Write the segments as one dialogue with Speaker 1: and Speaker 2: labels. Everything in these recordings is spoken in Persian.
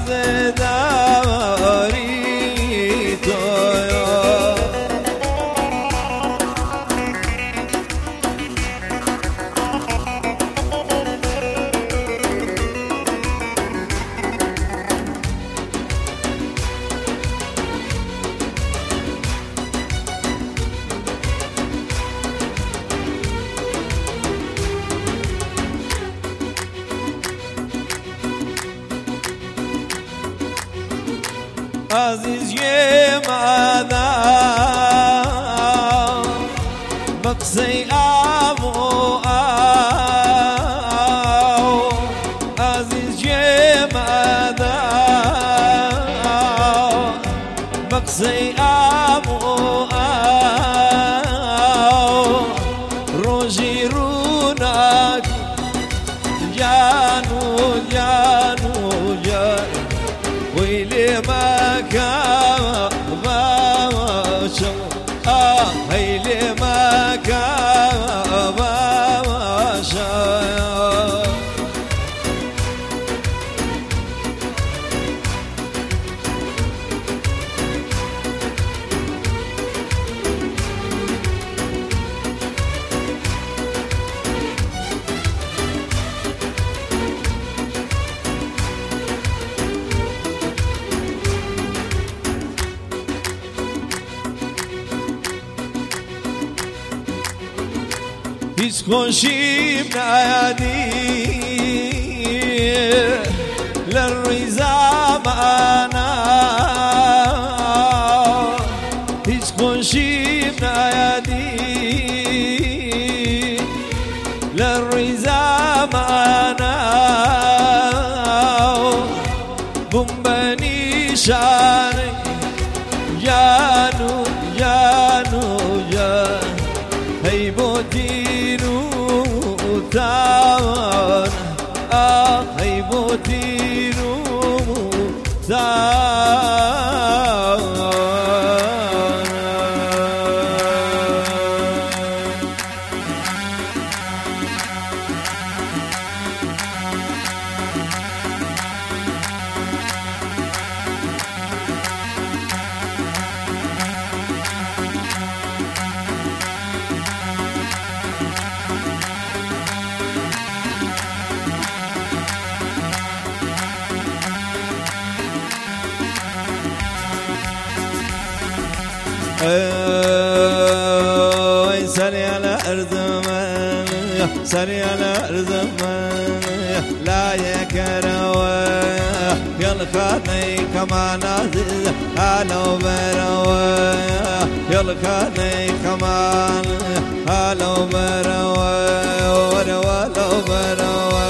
Speaker 1: رازداری تویا عزیز یه مادر بقصی آو عزیز یه مادر بقصی آو روزی رونک جانو جانو جانو ويلي ما كان باشا هيلي ما كان باشا هیچ خوشیم نیادی لروی زمانا هیچ خوشیم نیادی لروی زمانا بمبنی شانه جانو جانو جانو هی بودینو تان هی بودینو تان سري على أرض من سري على أرض من لا يكروا يلقاني كمان عزيز هلو بروا يلقاني كمان هلو بروا ولو بروا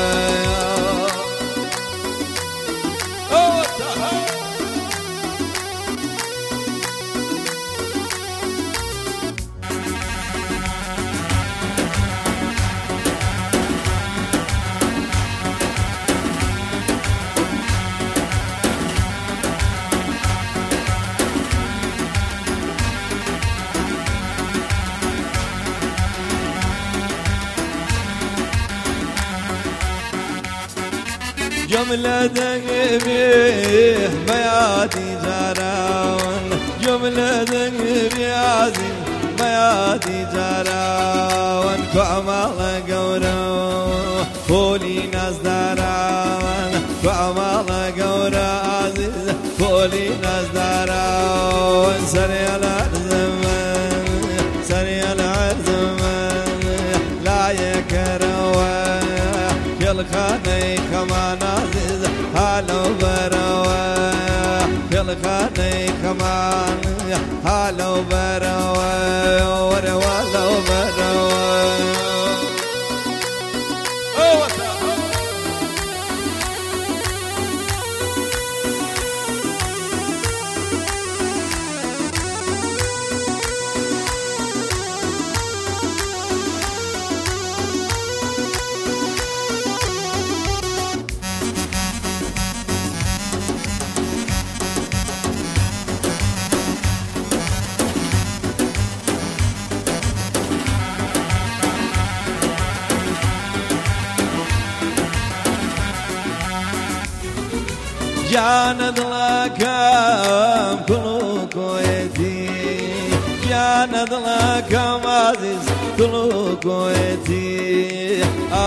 Speaker 1: جملة ذنبي بيادي جراون جملة ذنبي عزيز بيادي جراون كعمال قورو فولي ناس دراون كعمال قورو عزيز فولي ناس دراون سري على الزمن سري على الزمن لا يكروا يلقاني كمان عزيز هلو بروا يلقاني كمان هلو بروا ولو بروا جان دلكم كلو كويتي جان دلكم عزيز كلو كويتي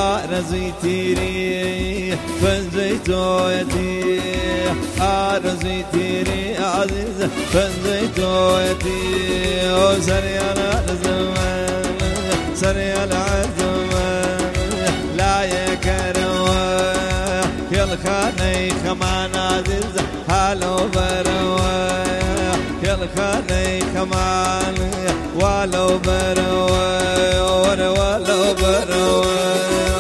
Speaker 1: أرزيتيري فنزيتويتي أرزيتيري عزيز فنزيتويتي وسريانا الزمان سريع العزمان لا يكروا كل خاني خمان عزيز هالو بروا كل خاني خمان ولو بروا ولو بروا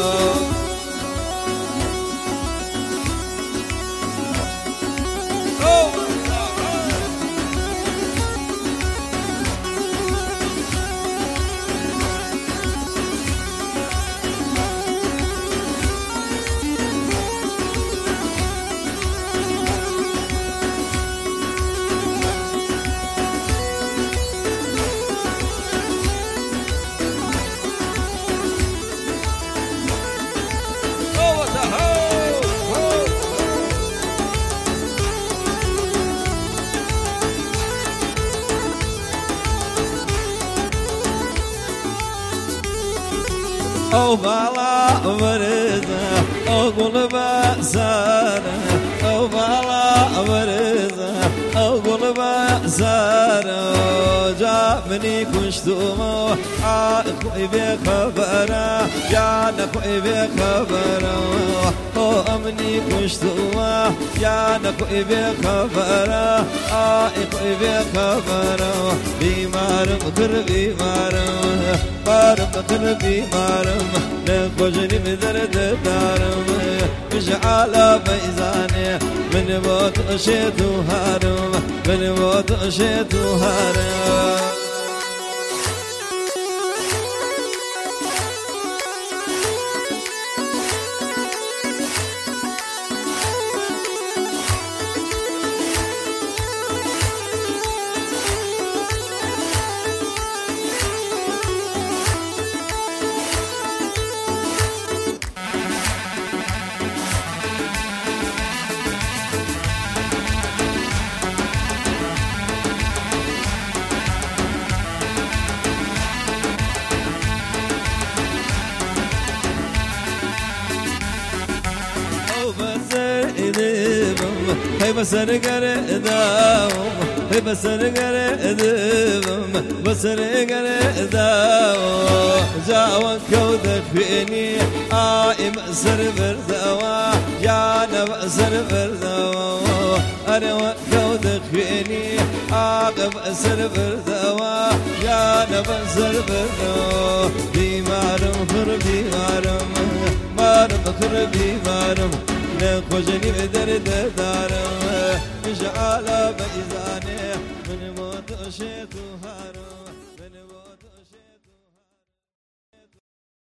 Speaker 1: أو بالا برزة أو قلبا سارة أو بالا برزة أو قلبا سارة جامني كشتومو عاقوي بخبرة جانكوي بخبرة أو أمني كشتومو جانكوي بخبرة عاقوي بخبرة بيمارم كر بيمارم بارم كر بيمارم نخوشني بدرد دارم مش على ميزاني من موت أشيت وهارم من موت أشيت وهارم هي بسر قردام هي بسر قردام بسر قردام جاوك كودك فيني قائم سر بردوا جانا بسر بردوا أنا كودك فيني قائم سر بردوا جانا بسر بردوا بيمارم خر بيمارم مارم خر بيمارم نخوشني بدرد دارم مش على ميزاني من موت أشيت وهارم